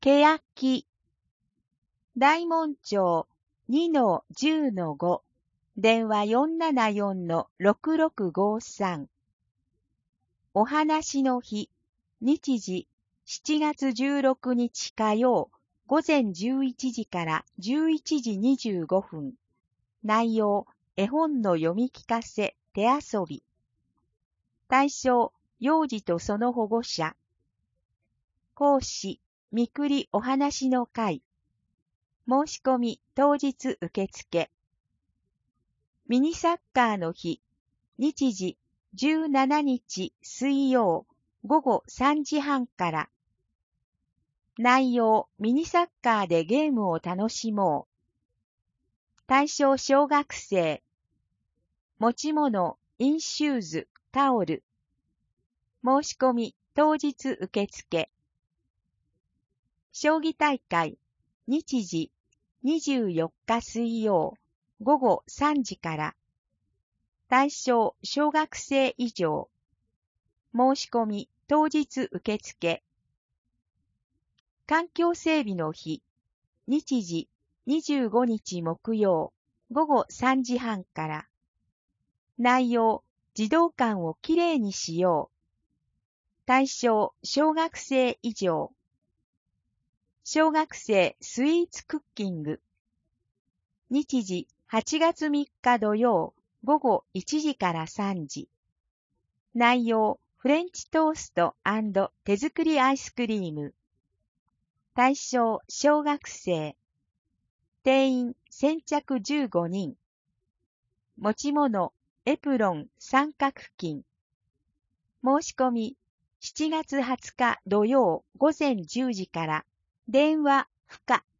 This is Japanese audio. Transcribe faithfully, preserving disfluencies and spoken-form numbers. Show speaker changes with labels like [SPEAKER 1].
[SPEAKER 1] けやき。大門町 にのじゅうのご、電話 よんななよんのろくろくごさん。お話の日、日時しちがつじゅうろくにち火曜、午前じゅういちじからじゅういちじにじゅうごふん。内容、絵本の読み聞かせ、手遊び。対象、幼児とその保護者。講師、みくりお話の会。申し込み当日受付。ミニサッカーの日、日時じゅうしちにち水曜午後さんじはんから。内容、ミニサッカーでゲームを楽しもう。対象小学生。持ち物、インシューズ、タオル。申し込み当日受付。将棋大会、日時にじゅうよっか水曜午後さんじから。対象小学生以上。申し込み当日受付。環境整備の日、日時にじゅうごにち木曜午後さんじはんから。内容、児童館をきれいにしよう。対象小学生以上。小学生スイーツクッキング。日時はちがつみっか土曜午後いちじからさんじ。内容、フレンチトースト&手作りアイスクリーム。対象、小学生。定員、先着じゅうごにん。持ち物、エプロン、三角巾。申し込み、しちがつはつか土曜午前じゅうじから。電話、不可。